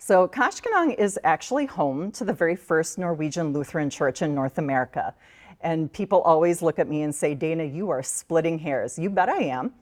So Kashkenang is actually home to the very first Norwegian Lutheran church in North America. And people always look at me and say, Dana, you are splitting hairs. You bet I am.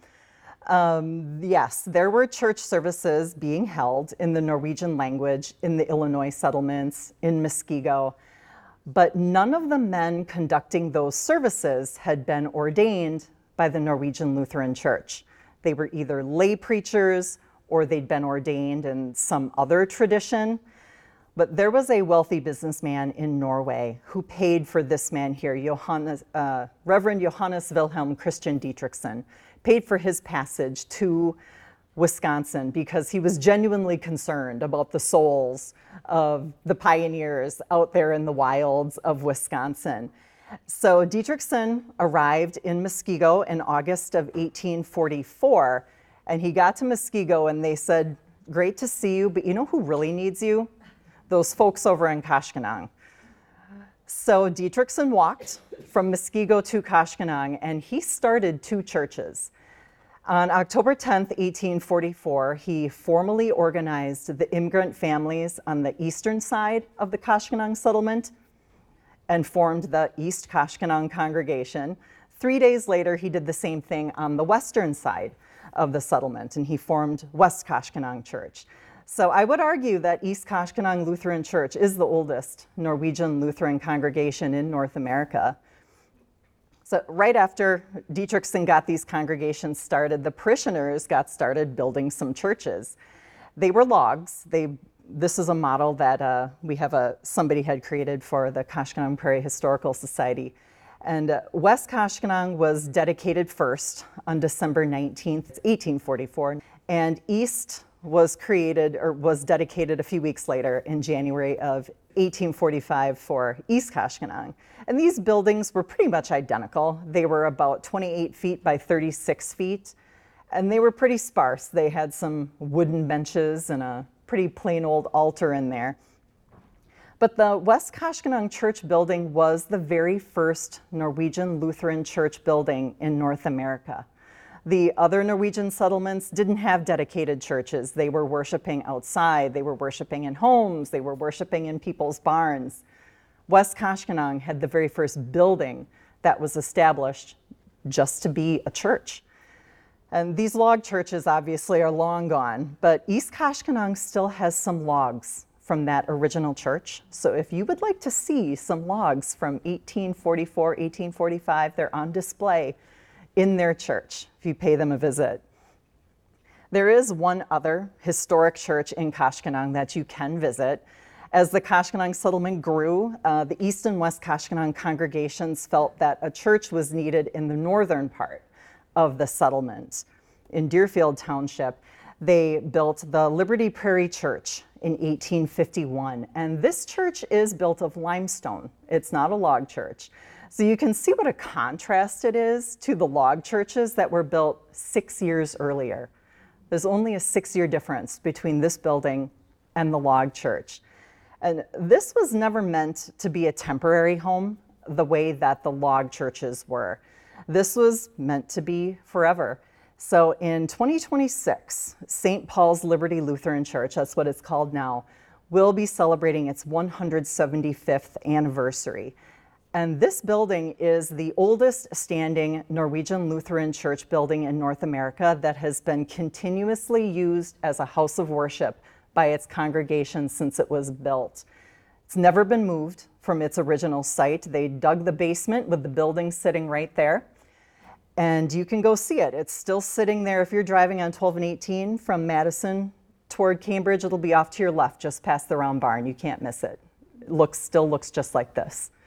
Yes, there were church services being held in the Norwegian language in the Illinois settlements, in Muskego, but none of the men conducting those services had been ordained by the Norwegian Lutheran Church. They were either lay preachers or they'd been ordained in some other tradition. But there was a wealthy businessman in Norway who paid for this man here, Reverend Johannes Wilhelm Christian Dietrichson, paid for his passage to Wisconsin because he was genuinely concerned about the souls of the pioneers out there in the wilds of Wisconsin. So Dietrichson arrived in Muskego in August of 1844, and he got to Muskego and they said, great to see you, but you know who really needs you? Those folks over in Kashkenang. So Dietrichson walked from Muskego to Kashkenang, and he started two churches. On October 10th, 1844, he formally organized the immigrant families on the eastern side of the Kashkenang settlement and formed the East Kashkenang congregation. 3 days later, he did the same thing on the western side of the settlement, and he formed West Kashkenang Church. So I would argue that East Kashkenang Lutheran Church is the oldest Norwegian Lutheran congregation in North America. So right after Dietrichson got these congregations started, the parishioners got started building some churches. They were logs. This is a model that somebody had created for the Kashkenang Prairie Historical Society. And West Kashkenang was dedicated first on December 19th, 1844, and East was dedicated a few weeks later in January of 1845 for East Kashkenang. And these buildings were pretty much identical. They were about 28 feet by 36 feet, and they were pretty sparse. They had some wooden benches and a pretty plain old altar in there. But the West Kashkenang Church building was the very first Norwegian Lutheran church building in North America. The other Norwegian settlements didn't have dedicated churches. They were worshiping outside, they were worshiping in homes, they were worshiping in people's barns. West Kashkenang had the very first building that was established just to be a church. And these log churches obviously are long gone, but East Kashkenang still has some logs from that original church. So if you would like to see some logs from 1844, 1845, they're on display in their church if you pay them a visit. There is one other historic church in Kashkenang that you can visit. As the Kashkenang settlement grew, the East and West Kashkenang congregations felt that a church was needed in the northern part of the settlement. In Deerfield Township, they built the Liberty Prairie Church in 1851, and this church is built of limestone. It's not a log church. So you can see what a contrast it is to the log churches that were built 6 years earlier. There's only a 6-year difference between this building and the log church. And this was never meant to be a temporary home the way that the log churches were. This was meant to be forever. So in 2026, St. Paul's Liberty Lutheran Church, that's what it's called now, will be celebrating its 175th anniversary. And this building is the oldest standing Norwegian Lutheran church building in North America that has been continuously used as a house of worship by its congregation since it was built. It's never been moved from its original site. They dug the basement with the building sitting right there. And you can go see it. It's still sitting there. If you're driving on 12 and 18 from Madison toward Cambridge, it'll be off to your left, just past the round barn. You can't miss it. It still looks just like this.